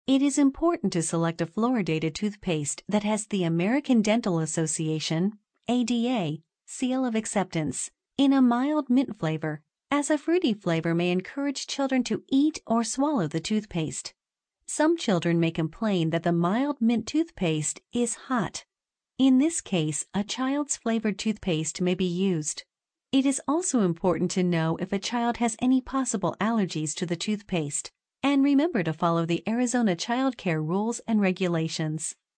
It is important to select a fluoridated toothpaste that has the American Dental Association (ADA) seal of acceptance in a mild mint flavor, as a fruity flavor may encourage children to eat or swallow the toothpaste. Some children may complain that the mild mint toothpaste is hot. In this case, a child's flavored toothpaste may be used. It is also important to know if a child has any possible allergies to the toothpaste, and remember to follow the Arizona Child Care rules and regulations.